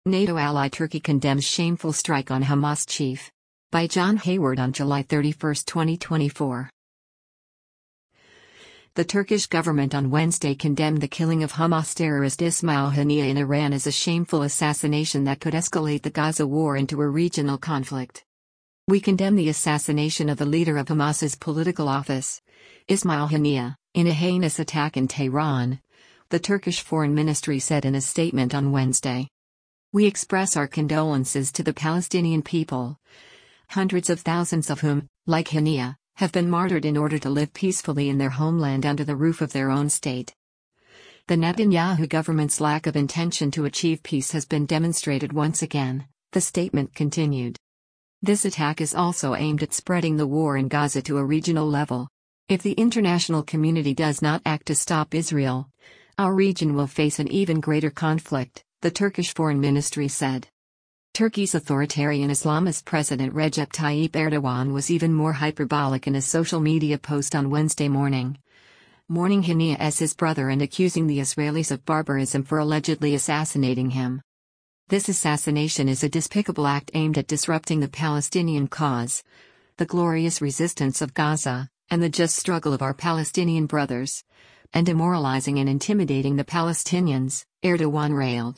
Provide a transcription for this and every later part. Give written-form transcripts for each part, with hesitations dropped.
NATO ally Turkey condemns shameful strike on Hamas chief. By John Hayward on July 31, 2024. The Turkish government on Wednesday condemned the killing of Hamas terrorist Ismail Haniyeh in Iran as a shameful assassination that could escalate the Gaza war into a regional conflict. We condemn the assassination of the leader of Hamas's political office, Ismail Haniyeh, in a heinous attack in Tehran, the Turkish Foreign Ministry said in a statement on Wednesday. We express our condolences to the Palestinian people, hundreds of thousands of whom, like Haniyeh, have been martyred in order to live peacefully in their homeland under the roof of their own state. The Netanyahu government's lack of intention to achieve peace has been demonstrated once again, the statement continued. This attack is also aimed at spreading the war in Gaza to a regional level. If the international community does not act to stop Israel, our region will face an even greater conflict, the Turkish Foreign Ministry said. Turkey's authoritarian Islamist President Recep Tayyip Erdogan was even more hyperbolic in a social media post on Wednesday morning, mourning Haniyeh as his brother and accusing the Israelis of barbarism for allegedly assassinating him. This assassination is a despicable act aimed at disrupting the Palestinian cause, the glorious resistance of Gaza, and the just struggle of our Palestinian brothers, and demoralizing and intimidating the Palestinians, Erdogan railed.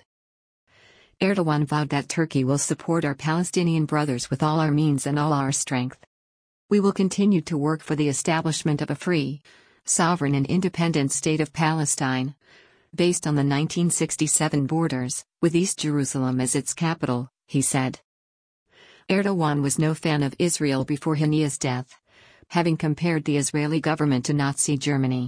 Erdogan vowed that Turkey will support our Palestinian brothers with all our means and all our strength. We will continue to work for the establishment of a free, sovereign and independent state of Palestine, based on the 1967 borders, with East Jerusalem as its capital, he said. Erdogan was no fan of Israel before Haniyeh's death, having compared the Israeli government to Nazi Germany.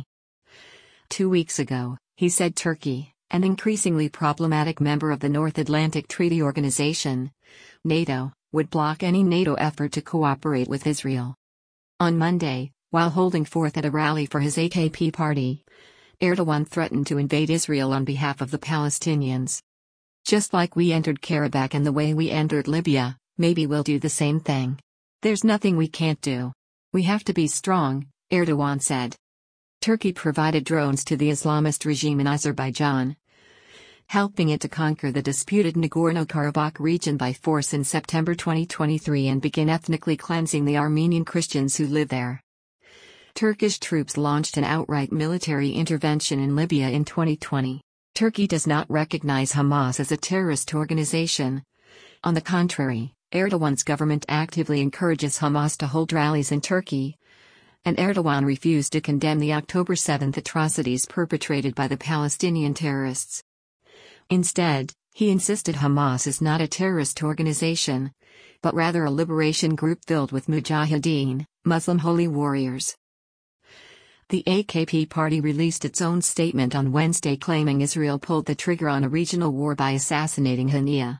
2 weeks ago, he said Turkey, an increasingly problematic member of the North Atlantic Treaty Organization, NATO, would block any NATO effort to cooperate with Israel. On Monday, while holding forth at a rally for his AKP party, Erdogan threatened to invade Israel on behalf of the Palestinians. Just like we entered Karabakh and the way we entered Libya, maybe we'll do the same thing. There's nothing we can't do. We have to be strong, Erdogan said. Turkey provided drones to the Islamist regime in Azerbaijan, helping it to conquer the disputed Nagorno-Karabakh region by force in September 2023 and begin ethnically cleansing the Armenian Christians who live there. Turkish troops launched an outright military intervention in Libya in 2020. Turkey does not recognize Hamas as a terrorist organization. On the contrary, Erdogan's government actively encourages Hamas to hold rallies in Turkey, and Erdogan refused to condemn the October 7 atrocities perpetrated by the Palestinian terrorists. Instead, he insisted Hamas is not a terrorist organization, but rather a liberation group filled with mujahideen, Muslim holy warriors. The AKP party released its own statement on Wednesday claiming Israel pulled the trigger on a regional war by assassinating Haniyeh.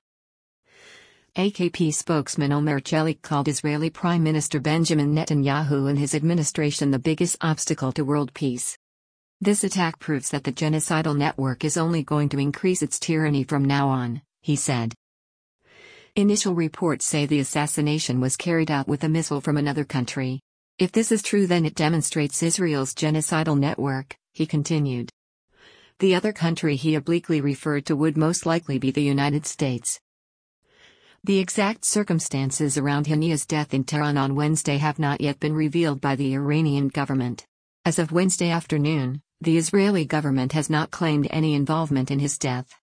AKP spokesman Omer Chelik called Israeli Prime Minister Benjamin Netanyahu and his administration the biggest obstacle to world peace. This attack proves that the genocidal network is only going to increase its tyranny from now on, he said. Initial reports say the assassination was carried out with a missile from another country. If this is true, then it demonstrates Israel's genocidal network, he continued. The other country he obliquely referred to would most likely be the United States. The exact circumstances around Haniyeh's death in Tehran on Wednesday have not yet been revealed by the Iranian government. As of Wednesday afternoon, the Israeli government has not claimed any involvement in his death.